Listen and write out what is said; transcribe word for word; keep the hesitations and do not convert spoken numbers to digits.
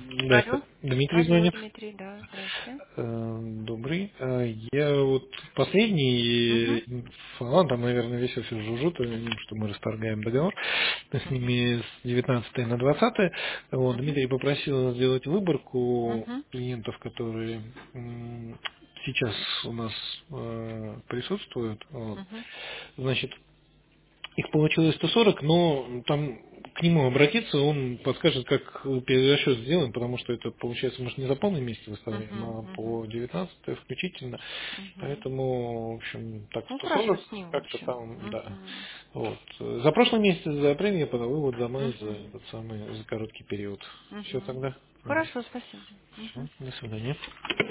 Алло. Здрасте. Дмитрий Алло, звонит. Дмитрий, да, здрасте. Э, Добрый. Э, Я вот последний, Угу, э, фа- там, наверное, весь офис жужжит, о том, что мы расторгаем договор с угу, ними с девятнадцатого на двадцатое. Вот, угу, Дмитрий попросил сделать выборку угу, клиентов, которые м, сейчас у нас э, присутствуют. Вот. угу, Значит, их получилось сто сорок, но там к нему обратиться, он подскажет, как перерасчет сделаем, потому что это получается, может, не за полный месяц выставляем, угу, а угу, по девятнадцатое включительно. угу. Поэтому, в общем, так Ну, сто хорошо, сорок с ним, в как-то общем. там, да. Угу, Вот. За прошлый месяц, за апрель я подал вывод, за май, за угу, этот самый, за короткий период. Все угу. тогда. Хорошо, спасибо. Все, Угу. до свидания.